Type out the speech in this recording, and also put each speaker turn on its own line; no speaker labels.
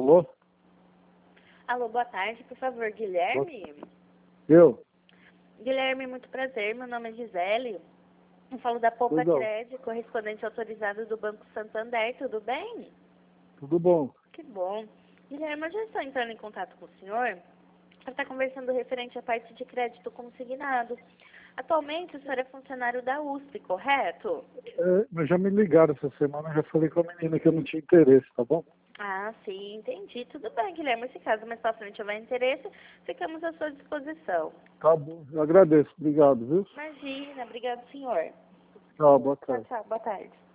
Alô?
Alô, boa tarde, por favor, Guilherme?
Eu?
Guilherme, muito prazer, meu nome é Gisele. Eu falo da Poupa
Legal.
Crédito, correspondente autorizado do Banco Santander, tudo bem?
Tudo bom?
Que bom. Guilherme, eu já estou entrando em contato com o senhor para estar conversando referente à parte de crédito consignado. Atualmente, o senhor é funcionário da USP, correto?
Mas já me ligaram essa semana, eu já falei com a menina que eu não tinha interesse, tá bom?
Ah, sim, entendi. Tudo bem, Guilherme. Se caso mais para frente houver interesse, ficamos à sua disposição.
Tá bom, eu agradeço, obrigado, viu?
Imagina, obrigado, senhor.
Tchau, boa
Tchau,
tarde.
tchau, boa tarde.